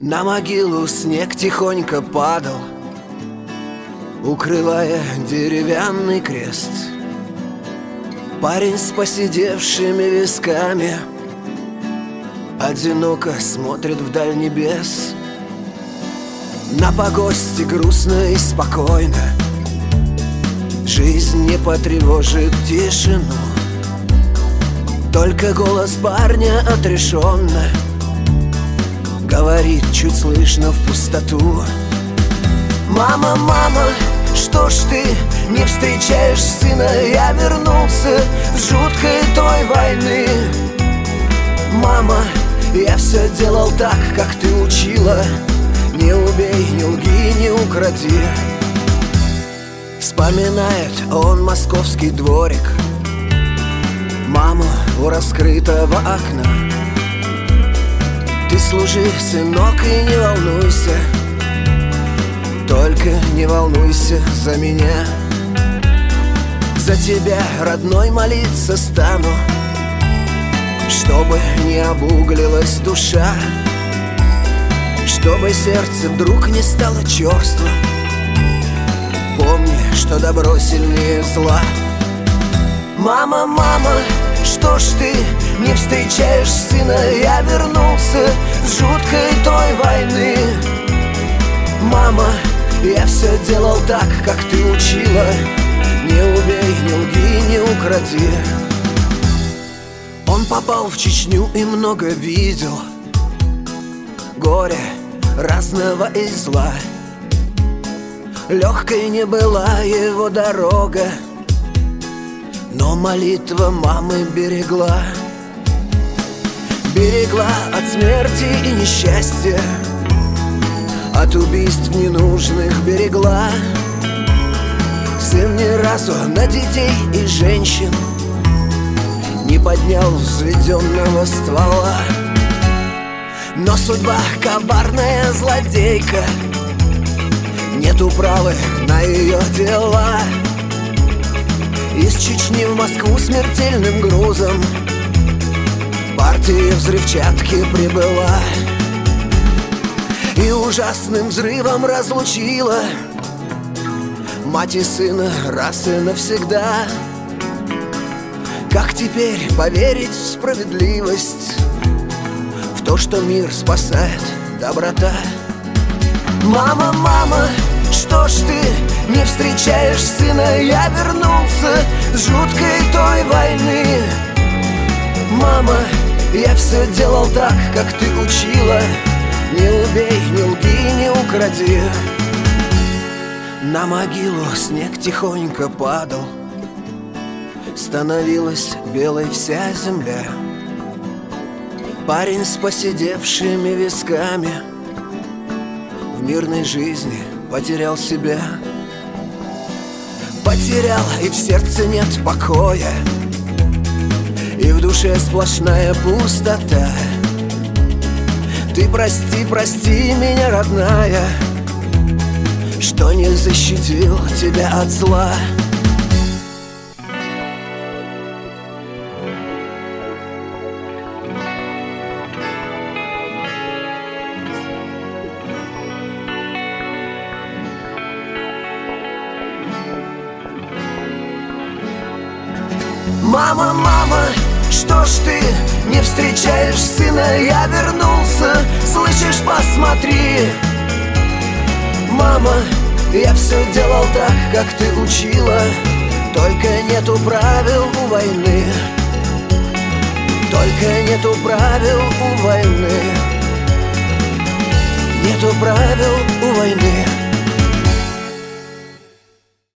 На могилу снег тихонько падал, укрывая деревянный крест. Парень с поседевшими висками одиноко смотрит вдаль небес. На погосте грустно и спокойно, жизнь не потревожит тишину. Только голос парня отрешенно говорит чуть слышно в пустоту: «Мама, мама, что ж ты не встречаешь сына? Я вернулся с жуткой той войны. Мама, я все делал так, как ты учила. Не убей, не лги, не укради». Вспоминает он московский дворик, маму у раскрытого окна. Ты служи, сынок, и не волнуйся, только не волнуйся за меня. За тебя, родной, молиться стану, чтобы не обуглилась душа, чтобы сердце вдруг не стало черством. Помни, что добро сильнее зла. Мама, мама, что ж ты не встречаешь сына? Я вернулся с жуткой той войны. Мама, я все делал так, как ты учила. Не убей, не лги, не укради. Он попал в Чечню и много видел горя разного и зла. Легкой не была его дорога, но молитва мамы берегла. Берегла от смерти и несчастья, от убийств ненужных берегла. Сын ни разу на детей и женщин не поднял взведенного ствола. Но судьба коварная злодейка, нет управы на ее дела. Из Чечни в Москву смертельным грузом партия взрывчатки прибыла и ужасным взрывом разлучила мать и сына раз и навсегда. Как теперь поверить в справедливость, в то, что мир спасает доброта? Мама, мама, что ж ты не встречаешь сына? Я вернулся с жуткой той войны. Мама, я все делал так, как ты учила. Не убей, не лги, не укради. На могилу снег тихонько падал, становилась белой вся земля. Парень с поседевшими висками в мирной жизни потерял себя. Потерял, и в сердце нет покоя, и в душе сплошная пустота. Ты прости, прости меня, родная, что не защитил тебя от зла. Мама, мама, что ж ты не встречаешь сына? Я вернулся, слышишь, посмотри. Мама, я все делал так, как ты учила. Только нету правил у войны, только нету правил у войны, нету правил у войны.